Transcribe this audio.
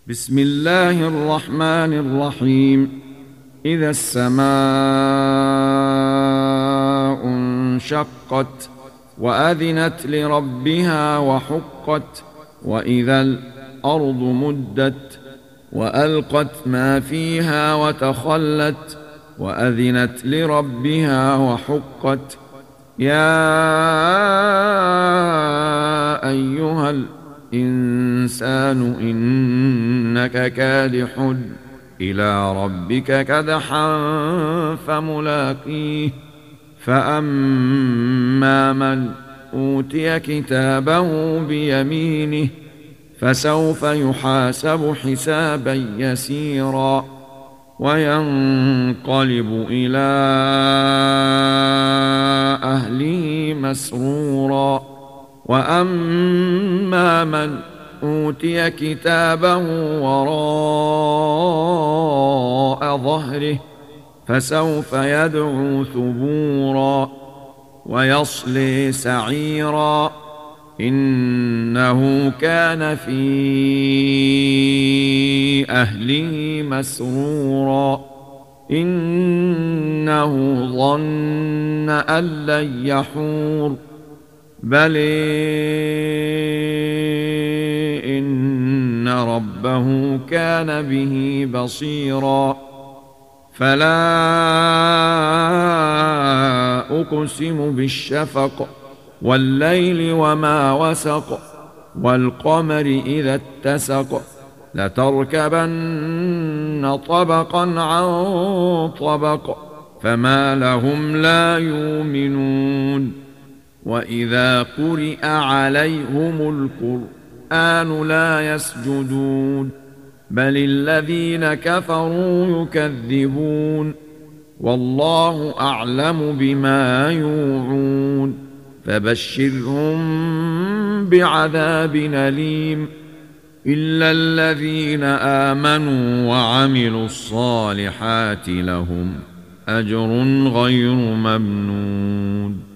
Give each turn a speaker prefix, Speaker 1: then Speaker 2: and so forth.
Speaker 1: بسم الله الرحمن الرحيم. إذا السماء انشقت وأذنت لربها وحقت، وإذا الأرض مدت وألقت ما فيها وتخلت وأذنت لربها وحقت. يا أيها الإنسان إنك كادح إلى ربك كدحا فملاقيه. فأما من أوتي كتابه بيمينه فسوف يحاسب حسابا يسيرا وينقلب إلى أهله مسرورا. وأما من أوتي كتابه وراء ظهره فسوف يدعو ثبورا ويصلي سعيرا، إنه كان في أهله مسرورا، إنه ظن أن لن يحور، بل إن ربه كان به بصيرا. فلا أقسم بالشفق والليل وما وسق والقمر إذا اتسق، لتركبن طبقا عن طبق فما لهم لا يؤمنون. وإذا قرئ عليهم القرآن لا يسجدون، بل الذين كفروا يكذبون، والله أعلم بما يوعون، فبشرهم بعذاب أليم إلا الذين آمنوا وعملوا الصالحات لهم أجر غير ممنون.